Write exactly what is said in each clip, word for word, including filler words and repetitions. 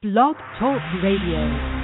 Blog Talk Radio.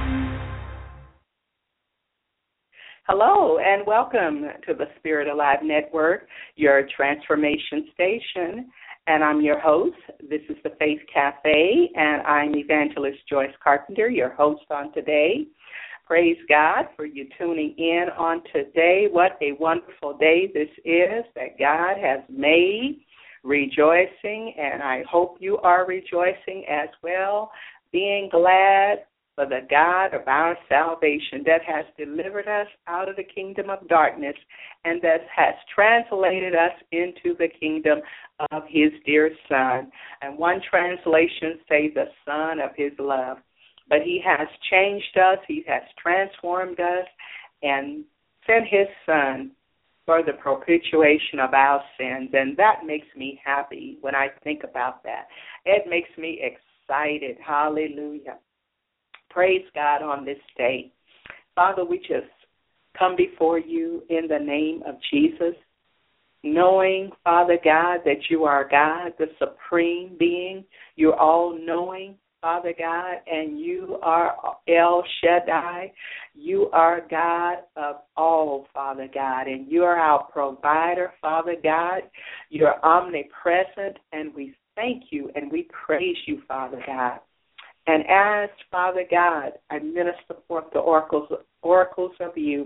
Hello and welcome to the Spirit Alive Network, your transformation station. And I'm your host. This is the Faith Cafe, and I'm Evangelist Joyce Carpenter, your host on today. Praise God for you tuning in on today. What a wonderful day this is that God has made, rejoicing, and I hope you are rejoicing as well, being glad for the God of our salvation that has delivered us out of the kingdom of darkness and that has translated us into the kingdom of his dear Son. And one translation says the Son of his love. But he has changed us, he has transformed us, and sent his Son for the propitiation of our sins. And that makes me happy when I think about that. It makes me excited. Hallelujah. Praise God on this day. Father, we just come before you in the name of Jesus, knowing, Father God, that you are God, the supreme being. You're all-knowing, Father God, and you are El Shaddai. You are God of all, Father God, and you are our provider, Father God. You're omnipresent, and we thank you and we praise you, Father God. And as, Father God, I minister forth the oracles, oracles of you,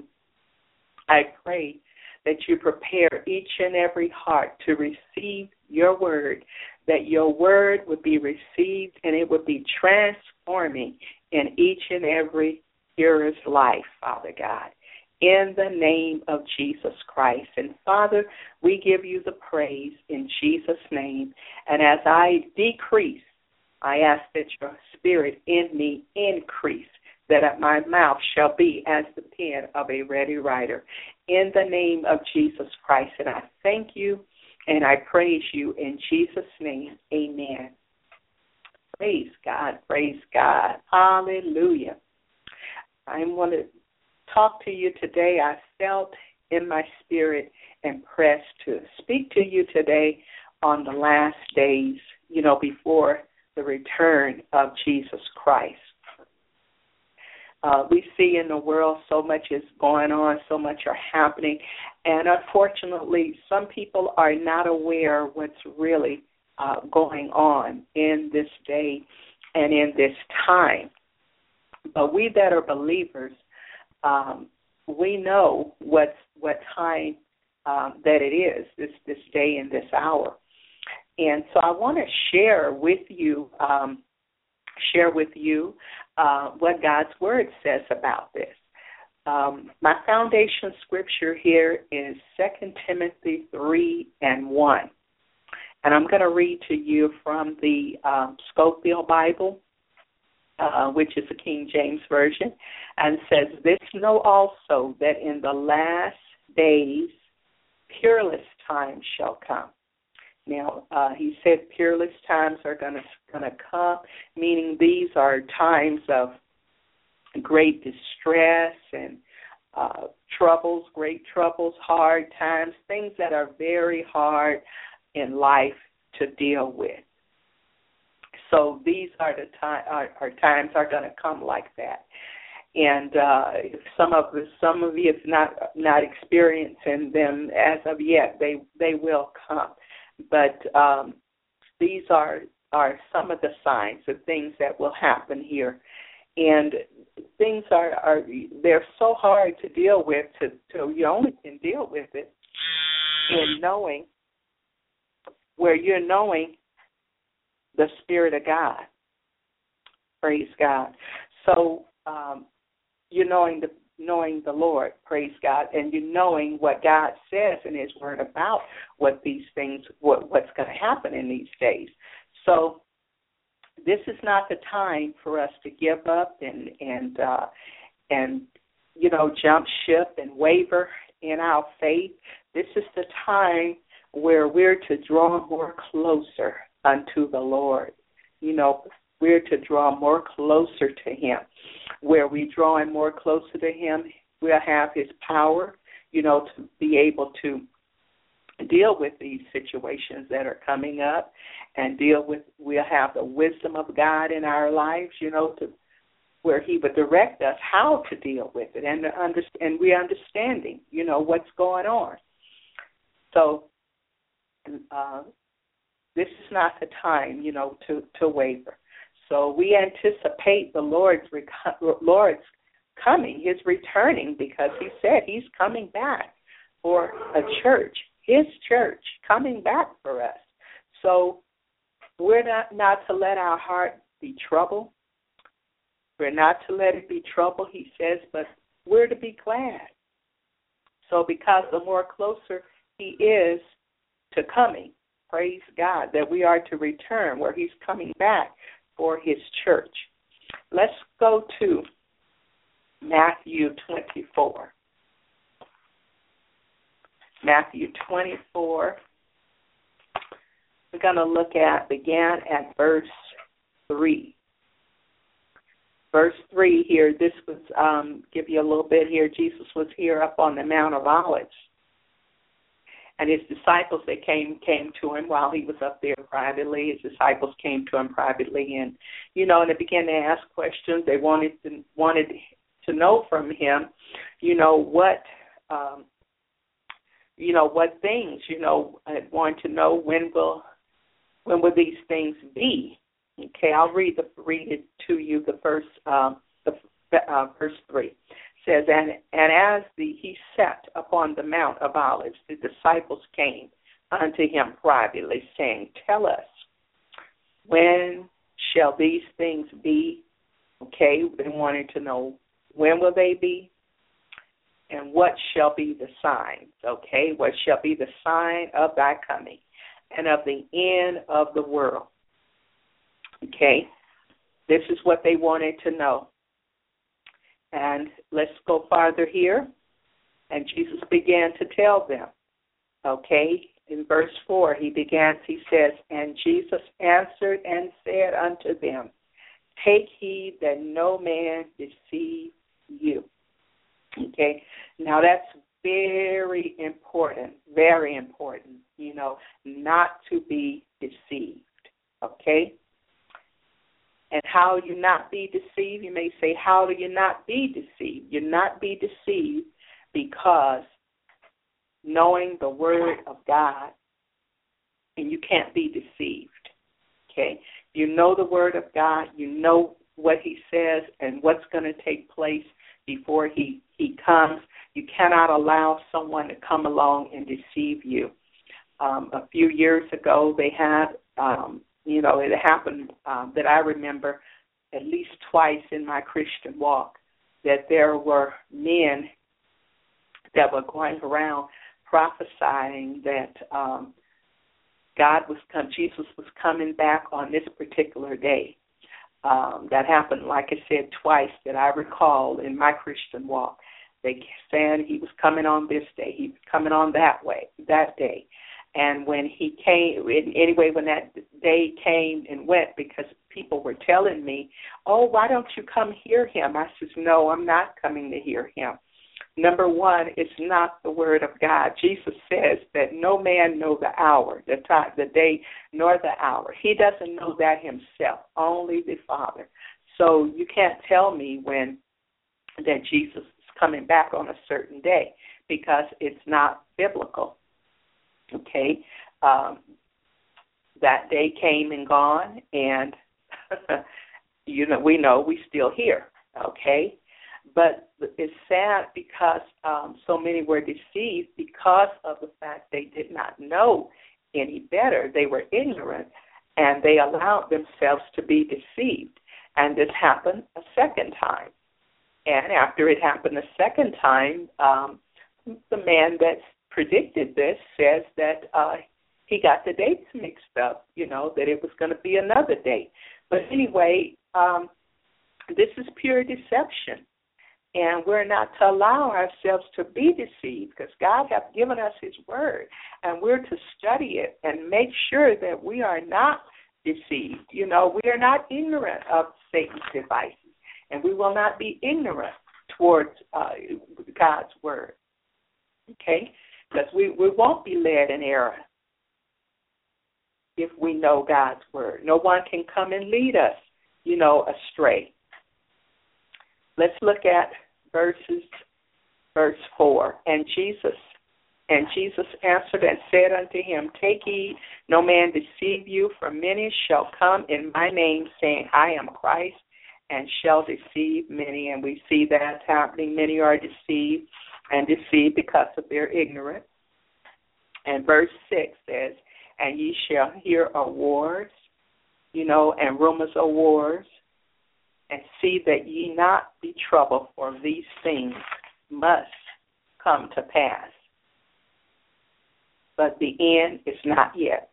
I pray that you prepare each and every heart to receive your word, that your word would be received and it would be transforming in each and every hearer's life, Father God, in the name of Jesus Christ. And, Father, we give you the praise in Jesus' name. And as I decrease, I ask that your spirit in me increase, that my mouth shall be as the pen of a ready writer. In the name of Jesus Christ, and I thank you and I praise you in Jesus' name. Amen. Praise God, praise God. Hallelujah. I want to talk to you today. I felt in my spirit impressed to speak to you today on the last days, you know, before the return of Jesus Christ. Uh, we see in the world so much is going on, so much are happening, and unfortunately some people are not aware what's really uh, going on in this day and in this time. But we that are believers, um, we know what's, what time um, that it is, this, this day and this hour. And so I want to share with you, um, share with you uh, what God's Word says about this. Um, my foundation scripture here is Second Timothy three and one. And I'm going to read to you from the um, Scofield Bible, uh, which is the King James Version, and says, "This know also that in the last days peerless times shall come." Now, uh, he said peerless times are going to going to come, meaning these are times of great distress and uh, troubles, great troubles, hard times, things that are very hard in life to deal with. So these are the time, are, are times are going to come like that. And uh, if some of the, some of you have not not experiencing them as of yet, they they will come. But um, these are are some of the signs of things that will happen here, and things are, are they're so hard to deal with. To, to you only can deal with it in knowing where you're knowing the Spirit of God. Praise God. So um, you're knowing the knowing the Lord, praise God, and you knowing what God says in his word about what these things, what, what's going to happen in these days. So this is not the time for us to give up and, and, uh, and you know, jump ship and waver in our faith. This is the time where we're to draw more closer unto the Lord. You know, we're to draw more closer to him. Where we drawing more closer to him, we'll have his power, you know, to be able to deal with these situations that are coming up, and deal with, we'll have the wisdom of God in our lives, you know, to where he would direct us how to deal with it, and to under, and we understanding, you know, what's going on. So uh, this is not the time, you know, to, to waver. So we anticipate the Lord's Lord's coming, his returning, because he said he's coming back for a church, his church, coming back for us. So we're not, not to let our heart be troubled. We're not to let it be troubled, he says, but we're to be glad. So because the more closer he is to coming, praise God, that we are to return where he's coming back for his church. Let's go to Matthew twenty-four. Matthew twenty-four. We're going to look at, begin at verse three. Verse three here, this was, um, give you a little bit here. Jesus was here up on the Mount of Olives. And his disciples, they came came to him while he was up there privately. His disciples came to him privately, and, you know, and they began to ask questions. They wanted to, wanted to know from him, you know, what, um, you know, what things, you know, I want to know when will, when will these things be? Okay, I'll read the read it to you. The first, um, the uh, verse three says, and and as the he sat upon the Mount of Olives, the disciples came unto him privately, saying, tell us, when shall these things be? Okay, they wanted to know, when will they be? And what shall be the signs? Okay, what shall be the sign of thy coming and of the end of the world? Okay, this is what they wanted to know. And let's go farther here. And Jesus began to tell them. Okay, in verse four, he begins, he says, and Jesus answered and said unto them, take heed that no man deceive you. Okay, now that's very important, very important, you know, not to be deceived. Okay? And how you not be deceived? You may say, how do you not be deceived? You not be deceived because knowing the Word of God, and you can't be deceived. Okay? You know the Word of God. You know what He says and what's going to take place before He, he comes. You cannot allow someone to come along and deceive you. Um, a few years ago, they had... Um, You know, it happened um, that I remember at least twice in my Christian walk that there were men that were going around prophesying that um, God was come, Jesus was coming back on this particular day. Um, that happened, like I said, twice that I recall in my Christian walk. They said he was coming on this day, he was coming on that way, that day. And when he came, anyway, when that day came and went, because people were telling me, oh, why don't you come hear him? I said, no, I'm not coming to hear him. Number one, it's not the word of God. Jesus says that no man know the hour, the time, the day, nor the hour. He doesn't know that himself, only the Father. So you can't tell me when that Jesus is coming back on a certain day, because it's not biblical. Okay, um, that day came and gone, and you know we know we still here. Okay, but it's sad because um, so many were deceived because of the fact they did not know any better. They were ignorant, and they allowed themselves to be deceived. And this happened a second time. And after it happened a second time, um, the man that's predicted this says that uh, he got the dates mixed up, you know, that it was going to be another date. But anyway, um, this is pure deception, and we're not to allow ourselves to be deceived, because God has given us his word, and we're to study it and make sure that we are not deceived. You know, we are not ignorant of Satan's devices, and we will not be ignorant towards uh, God's word. Okay? Because we, we won't be led in error if we know God's word. No one can come and lead us, you know, astray. Let's look at verses, verse four. And Jesus, and Jesus answered and said unto him, Take heed, no man deceive you, for many shall come in my name, saying, I am Christ, and shall deceive many. And we see that happening. Many are deceived and deceived because of their ignorance. And verse six says, And ye shall hear of wars, you know, and rumors of wars, and see that ye not be troubled, for these things must come to pass. But the end is not yet.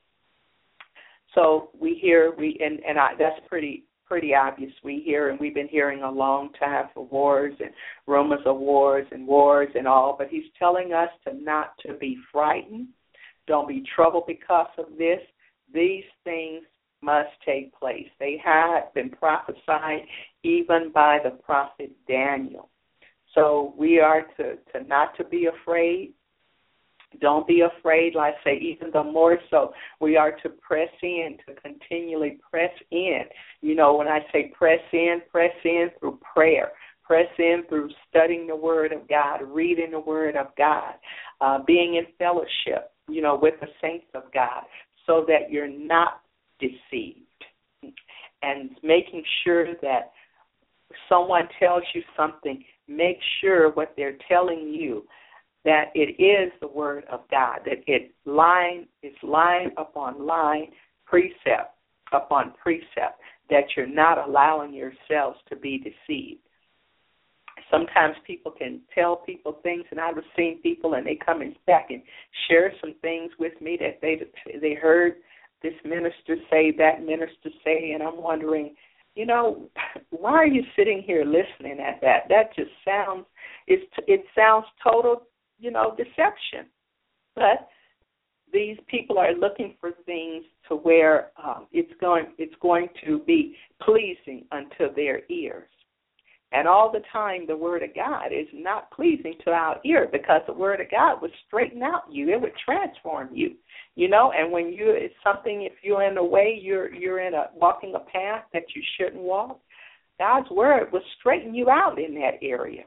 So we hear, we and, and I, that's pretty pretty obvious. We hear, and we've been hearing a long time for wars and rumors of wars and wars and all, but he's telling us to not to be frightened. Don't be troubled because of this. These things must take place. They had been prophesied even by the prophet Daniel. So we are to, to not to be afraid. Don't be afraid, like I say, even the more so, we are to press in, to continually press in. You know, when I say press in, press in through prayer, press in through studying the Word of God, reading the Word of God, uh, being in fellowship, you know, with the saints of God, so that you're not deceived. And making sure that someone tells you something, make sure what they're telling you, that it is the Word of God, that it line is line upon line, precept upon precept, that you're not allowing yourselves to be deceived. Sometimes people can tell people things, and I've seen people, and they come in back and share some things with me that they they heard this minister say, that minister say, and I'm wondering, you know, why are you sitting here listening at that? That just sounds, it's, it sounds total, you know, deception. But these people are looking for things to where um, it's going it's going to be pleasing unto their ears. And all the time the Word of God is not pleasing to our ear, because the Word of God would straighten out you. It would transform you, you know. And when you, it's something, if you're in a way, you're you're in a walking a path that you shouldn't walk, God's Word will straighten you out in that area.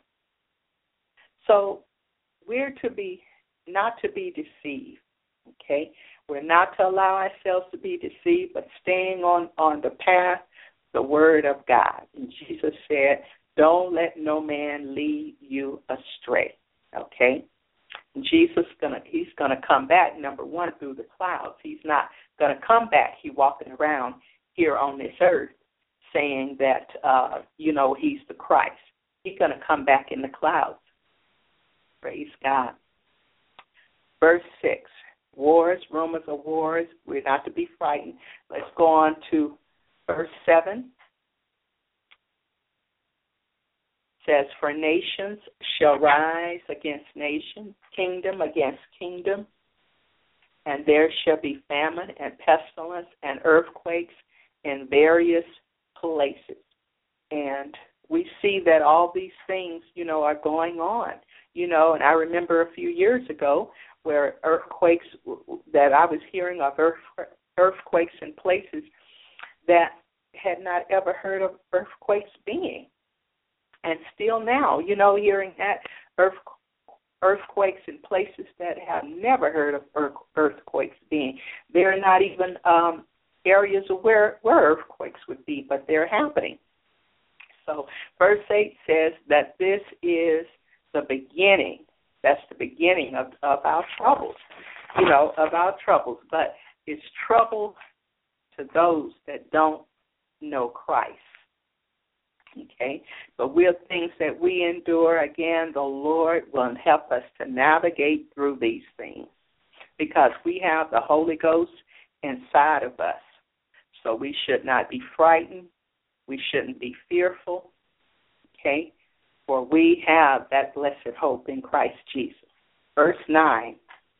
So we're to be, not to be deceived, okay? We're not to allow ourselves to be deceived, but staying on, on the path, the Word of God. And Jesus said, don't let no man lead you astray, okay? And Jesus gonna, he's going to come back, number one, through the clouds. He's not going to come back, he walking around here on this earth saying that, uh, you know, he's the Christ. He's going to come back in the clouds. Praise God. Verse six, wars, rumors of wars. We're not to be frightened. Let's go on to verse seven. It says, for nations shall rise against nation, kingdom against kingdom, and there shall be famine and pestilence and earthquakes in various places. And we see that all these things, you know, are going on. You know, and I remember a few years ago where earthquakes, that I was hearing of earth, earthquakes in places that had not ever heard of earthquakes being. And still now, you know, hearing that earth, earthquakes in places that have never heard of earth, earthquakes being. They're not even um, areas of where, where earthquakes would be, but they're happening. So verse eight says that this is the beginning, that's the beginning of, of our troubles, you know, of our troubles. But it's trouble to those that don't know Christ, okay? But we're things that we endure, again, the Lord will help us to navigate through these things, because we have the Holy Ghost inside of us. So we should not be frightened. We shouldn't be fearful, okay? For we have that blessed hope in Christ Jesus. Verse nine,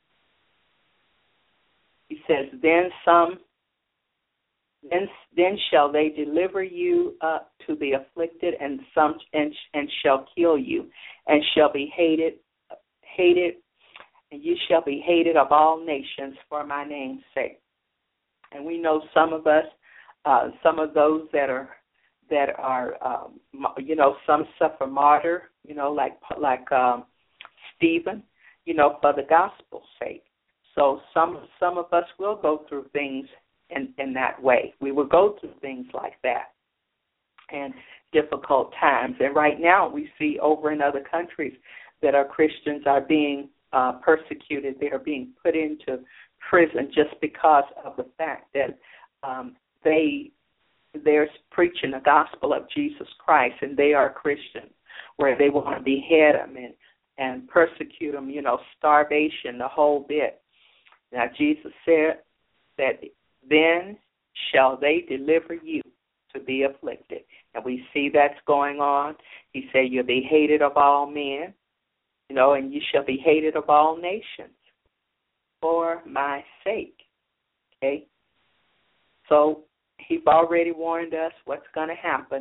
he says, Then some, then, then shall they deliver you up to the afflicted, and some and, and shall kill you, and shall be hated, hated, and you shall be hated of all nations for my name's sake. And we know some of us, uh, some of those that are that are, um, you know, some suffer martyr, you know, like like um, Stephen, you know, for the gospel's sake. So some some of us will go through things in, in that way. We will go through things like that and difficult times. And right now we see over in other countries that our Christians are being uh, persecuted. They are being put into prison just because of the fact that um, they they're preaching the gospel of Jesus Christ, and they are Christians, where they want to behead them and, and persecute them, you know, starvation, the whole bit. Now, Jesus said that then shall they deliver you to be afflicted. And we see that's going on. He said, you'll be hated of all men, you know, and you shall be hated of all nations for my sake. Okay? So he's already warned us what's going to happen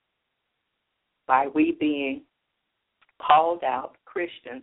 by we being called out Christians,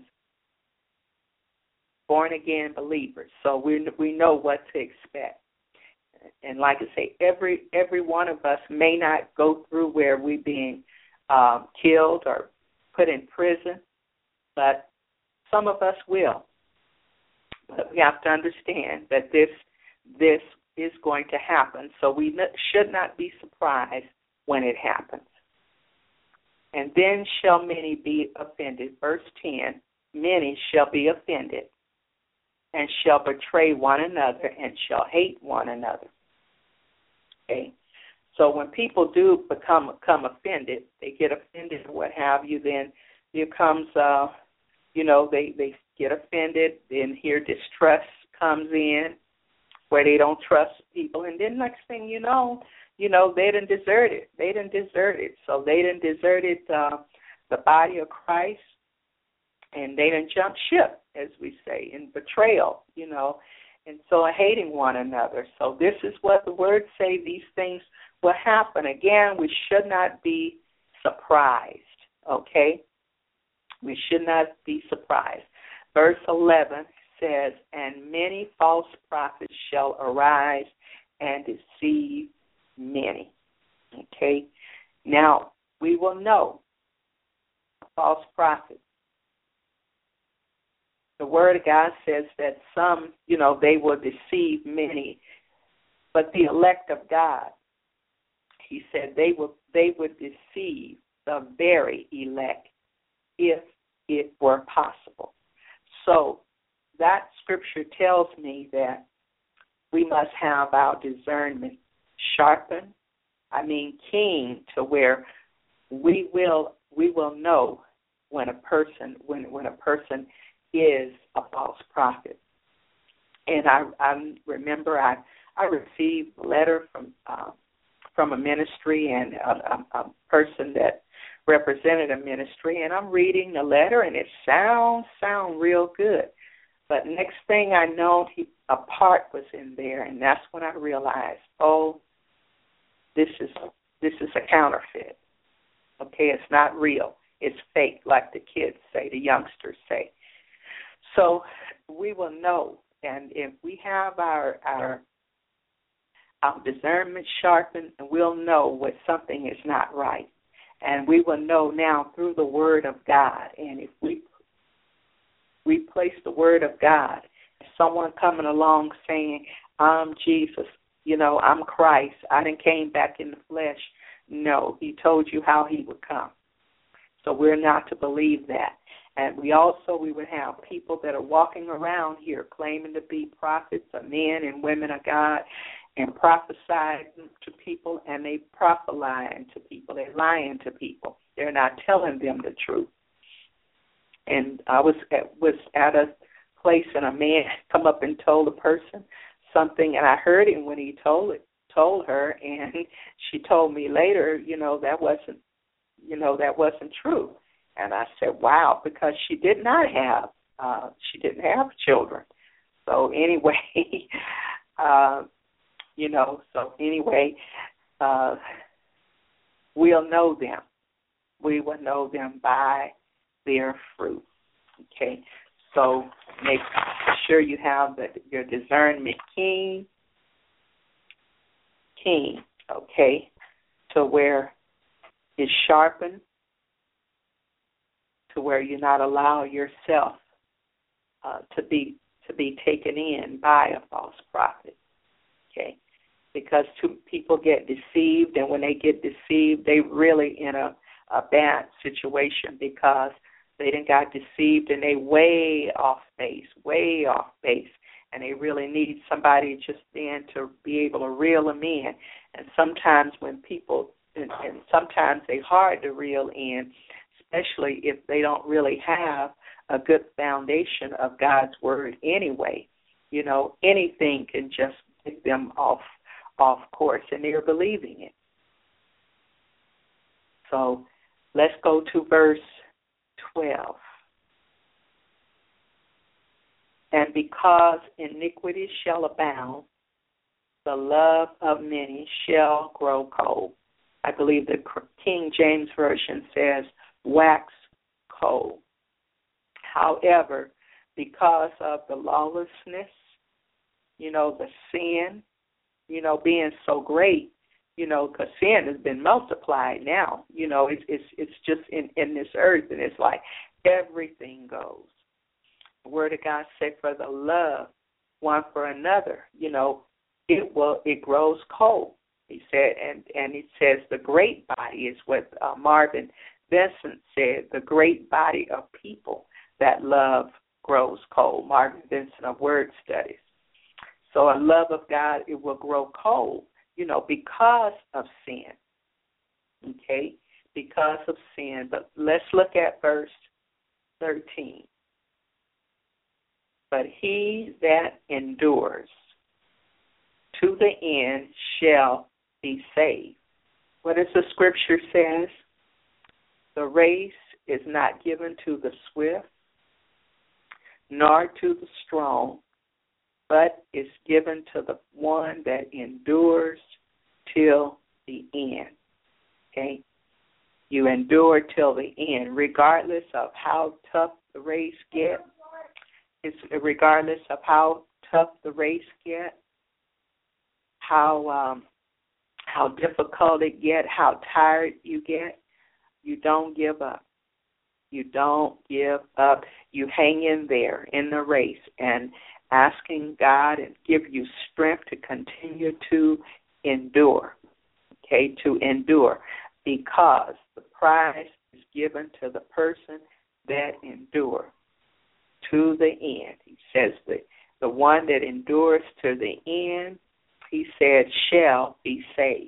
born-again believers. So we we know what to expect. And like I say, every every one of us may not go through where we're being um, killed or put in prison, but some of us will. But we have to understand that this this is going to happen, so we n- should not be surprised when it happens. And then shall many be offended. Verse ten, many shall be offended and shall betray one another and shall hate one another. Okay? So when people do become, become offended, they get offended or what have you, then there comes, uh, you know, they, they get offended, then here distrust comes in, where they don't trust people, and then next thing you know, you know, they done deserted. They done deserted. So they done deserted uh, the body of Christ, and they done jumped ship, as we say, in betrayal, you know, and so hating one another. So this is what the words say, these things will happen. Again, we should not be surprised, okay? We should not be surprised. Verse eleven says, and many false prophets shall arise and deceive many. Okay? Now, we will know a false prophet. The Word of God says that some, you know, they will deceive many, but the elect of God, he said they will they would deceive the very elect if it were possible. So that scripture tells me that we must have our discernment sharpened, I mean keen, to where we will we will know when a person when when a person is a false prophet. And I, I remember I I received a letter from uh, from a ministry and a, a, a person that represented a ministry, and I'm reading the letter, and it sounds sound real good. But next thing I know, he, a part was in there, and that's when I realized, oh, this is this is a counterfeit. Okay, it's not real. It's fake, like the kids say, the youngsters say. So we will know, and if we have our our, our discernment sharpened, we'll know when something is not right. And we will know now through the Word of God. And if we we place the Word of God, someone coming along saying, I'm Jesus, you know, I'm Christ, I done came back in the flesh. No, he told you how he would come. So we're not to believe that. And we also, we would have people that are walking around here claiming to be prophets of men and women of God and prophesying to people, and they prophesying to people. They're lying to people. They're not telling them the truth. And I was at, was at a place, and a man come up and told a person something, and I heard him when he told it, told her, and she told me later, you know, that wasn't, you know, that wasn't true. And I said, wow, because she did not have, uh, she didn't have children. So anyway, uh, you know, so anyway, uh, we'll know them. We will know them by their fruit. Okay, So make sure you have the, your discernment keen, keen, okay, to where it's sharpened, to where you're not allowing yourself uh, to be to be taken in by a false prophet, okay? Because two people get deceived, and when they get deceived, they really in a, a bad situation because they done got deceived and they way off base, way off base, and they really need somebody just then to be able to reel them in. And sometimes when people, and, and sometimes they're hard to reel in, especially if they don't really have a good foundation of God's word anyway. You know, anything can just get them off off course, and they're believing it. So let's go to verse twelve. And because iniquity shall abound, the love of many shall grow cold. I believe the King James Version says wax cold. However, because of the lawlessness, you know, the sin, you know, being so great, you know, because sin has been multiplied now. You know, it's it's it's just in, in this earth, and it's like everything goes. The Word of God said, for the love one for another, you know, it will it grows cold. He said, and and it says the great body is what uh, Marvin Vincent said, the great body of people that love grows cold. Marvin Vincent of Word Studies. So a love of God, it will grow cold, you know, because of sin. Okay? Because of sin. But let's look at verse thirteen. But he that endures to the end shall be saved. What does the scripture says? The race is not given to the swift, nor to the strong, but is given to the one that endures till the end. Okay? You endure till the end, regardless of how tough the race gets. It's regardless of how tough the race gets, how um, how difficult it gets, how tired you get. You don't give up. You don't give up. You hang in there in the race and asking God and give you strength to continue to endure, okay, to endure, because the prize is given to the person that endures to the end. He says that the one that endures to the end, he said, shall be saved.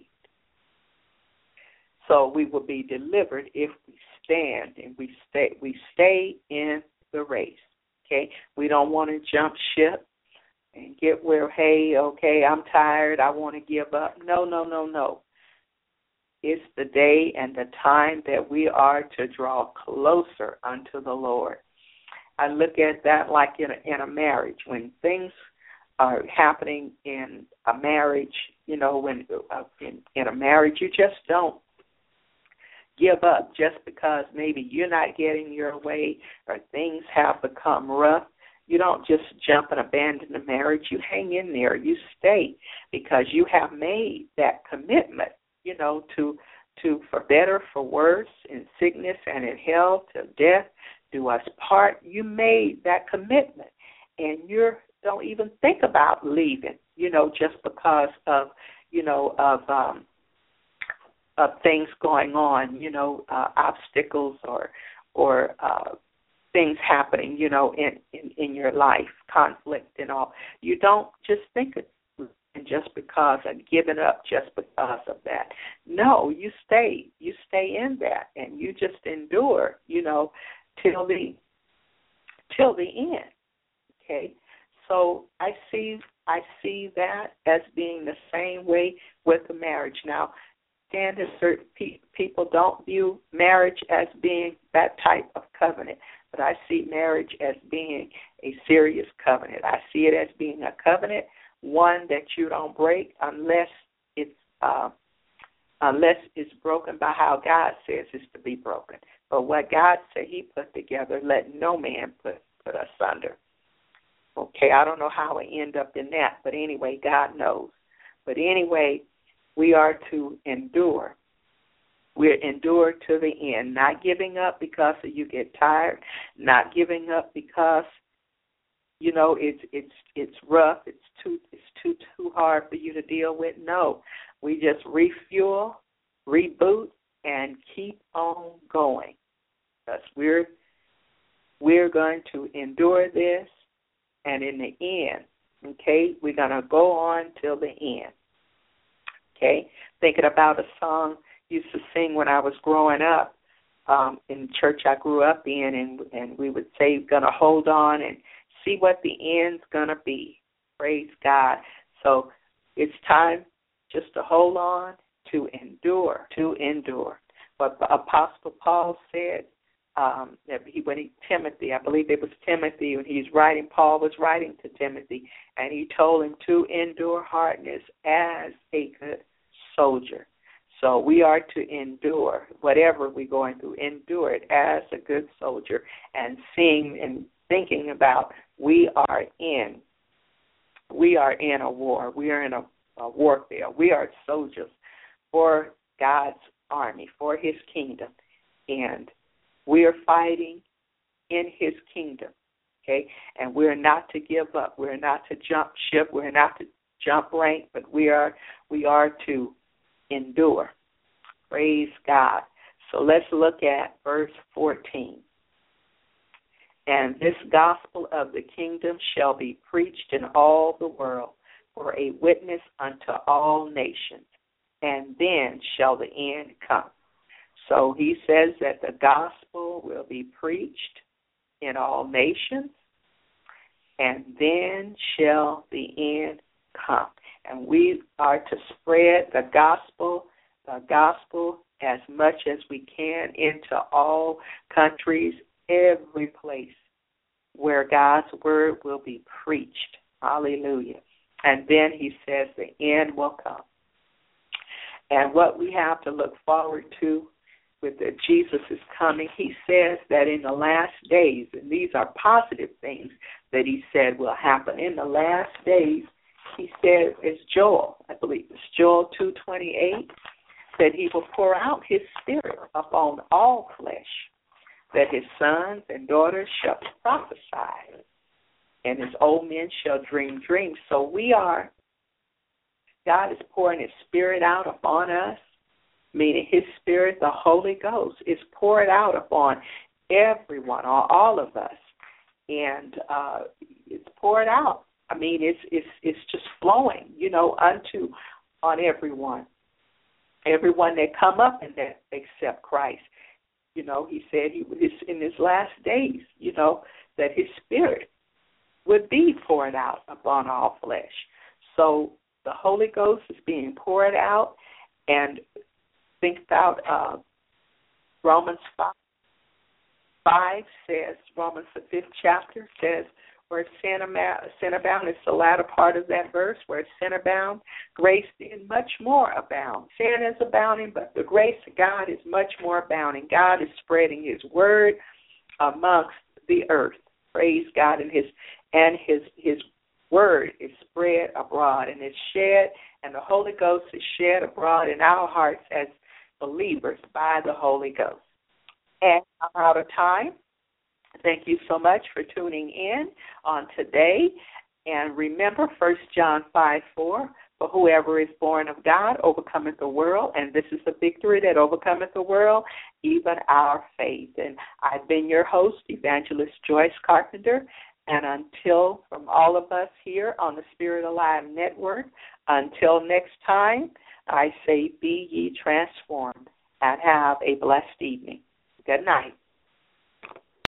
So we will be delivered if we stand and we stay we stay in the race. Okay? We don't want to jump ship and get where, hey, okay, I'm tired, I want to give up. No, no, no, no. It's the day and the time that we are to draw closer unto the Lord. I look at that like in a, in a marriage. When things are happening in a marriage, you know, when uh, in, in a marriage, you just don't give up just because maybe you're not getting your way or things have become rough. You don't just jump and abandon the marriage. You hang in there. You stay because you have made that commitment, you know, to to for better, for worse, in sickness and in health, till death do us part. You made that commitment, and you don't even think about leaving, you know, just because of, you know, of um, of things going on, you know, uh, obstacles or or uh, things happening, you know, in, in, in your life, conflict and all. You don't just think it just because of giving up just because of that. No, you stay. You stay in that, and you just endure, you know, till the till the end. Okay, so I see I see that as being the same way with the marriage. Now, standard certain pe- people don't view marriage as being that type of covenant, but I see marriage as being a serious covenant. I see it as being a covenant, one that you don't break unless it's uh, unless it's broken by how God says it's to be broken. But what God said He put together, let no man put put us under. Okay, I don't know how I end up in that, but anyway, God knows. But anyway, we are to endure. We're endured to the end, not giving up because you get tired, not giving up because, you know, it's it's it's rough, it's too it's too too hard for you to deal with. No, we just refuel, reboot, and keep on going. Because we're we're going to endure this, and in the end, okay, we're gonna go on till the end. Okay, thinking about a song used to sing when I was growing up um, in the church I grew up in, and and we would say, "Gonna hold on and see what the end's gonna be." Praise God. So it's time just to hold on, to endure, to endure. What the Apostle Paul said, um, that he when he Timothy, I believe it was Timothy, when he's writing, Paul was writing to Timothy, and he told him to endure hardness as a good soldier. So we are to endure whatever we're going through, endure it as a good soldier, and seeing and thinking about we are in, we are in a war. We are in a, a warfare. We are soldiers for God's army, for his kingdom, and we are fighting in his kingdom, okay? And we're not to give up. We're not to jump ship. We're not to jump rank, but we are we are to endure. Praise God. So let's look at verse fourteen. And this gospel of the kingdom shall be preached in all the world for a witness unto all nations, and then shall the end come. So he says that the gospel will be preached in all nations, and then shall the end come. And we are to spread the gospel, the gospel as much as we can into all countries, every place where God's word will be preached. Hallelujah. And then he says the end will come. And what we have to look forward to with that Jesus is coming, he says that in the last days, and these are positive things that he said will happen. In the last days, he said, it's Joel, I believe it's Joel two twenty-eight, that he will pour out his spirit upon all flesh, that his sons and daughters shall prophesy, and his old men shall dream dreams. So we are, God is pouring his spirit out upon us, meaning his spirit, the Holy Ghost, is poured out upon everyone, or all of us, and uh, it's poured out. I mean, it's it's it's just flowing, you know, unto on everyone, everyone that come up and that accept Christ. You know, he said he was in his last days, you know, that his spirit would be poured out upon all flesh. So the Holy Ghost is being poured out, and think about uh, Romans five, five says, Romans the fifth chapter says, where sin abound, it's the latter part of that verse, where sin abound, grace then much more abound. Sin is abounding, but the grace of God is much more abounding. God is spreading his word amongst the earth. Praise God, and his and his his word is spread abroad and is shed, and the Holy Ghost is shed abroad in our hearts as believers by the Holy Ghost. And I'm out of time. Thank you so much for tuning in on today. And remember, First John five four, for whoever is born of God overcometh the world, and this is the victory that overcometh the world, even our faith. And I've been your host, Evangelist Joyce Carpenter. And until, from all of us here on the Spirit Alive Network, until next time, I say be ye transformed and have a blessed evening. Good night.